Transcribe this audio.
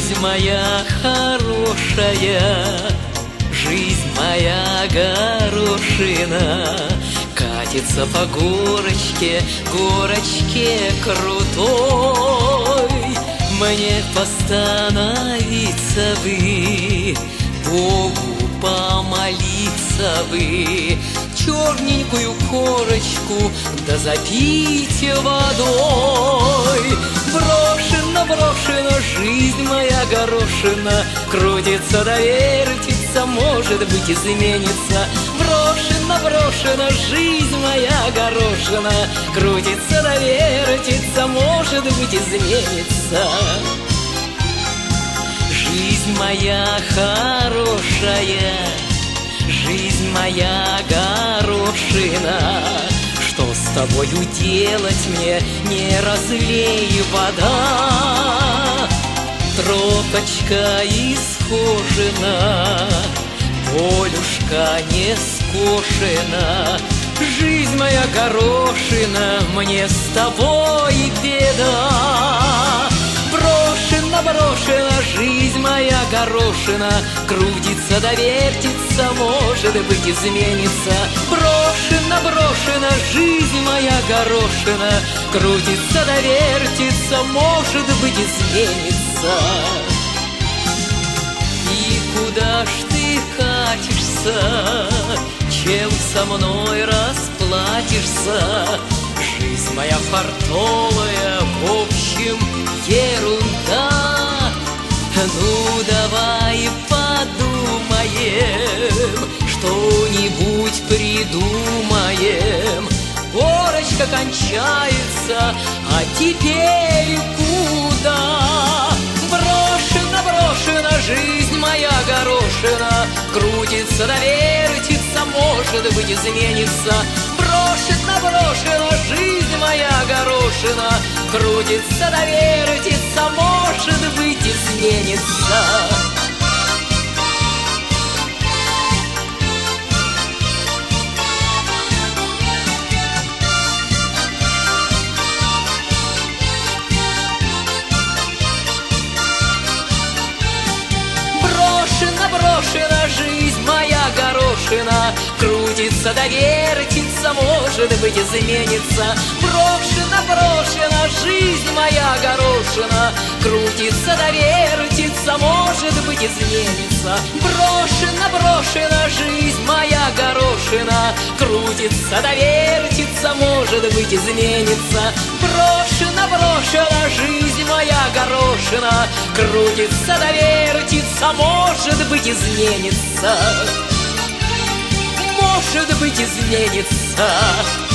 Жизнь моя хорошая, жизнь моя горошина, катится по горочке, горочке крутой. Мне постановиться бы, Богу помолиться бы, черненькую корочку да запить водой. Брошена, брошена жизнь моя горошина, крутится да вертится, может быть изменится. Брошена, брошена жизнь моя горошина, крутится да вертится, может быть изменится. Жизнь моя хорошая, жизнь моя горошина, что с тобою делать мне, не разлей вода. Тропочка исхожена, полюшка не скошена, жизнь моя горошина, мне с тобой беда. Брошена, брошена жизнь моя горошина, крутится да вертится, может быть изменится. Брошена, брошена жизнь моя горошина, крутится да вертится, может быть изменится. И куда ж ты катишься, чем со мной расплатишься? Жизнь моя фартовая, в общем, ерунда. Ну, давай подумаем, что-нибудь придумаем. Горочка кончается, а теперь куда? Брошена, брошена жизнь моя горошина, крутится да вертится, может быть изменится. Брошена, брошена жизнь моя горошина, крутится да вертится, может быть изменится. Брошена жизнь моя горошина, крутится да вертится, может быть изменится. Брошена, брошена жизнь моя горошина, крутится да вертится, может быть изменится. Брошена, брошена жизнь моя горошина, крутится да вертится, может быть изменится. Брошена, брошена жизнь моя горошина, крутится да вертится, может быть изменится. Может быть изменится.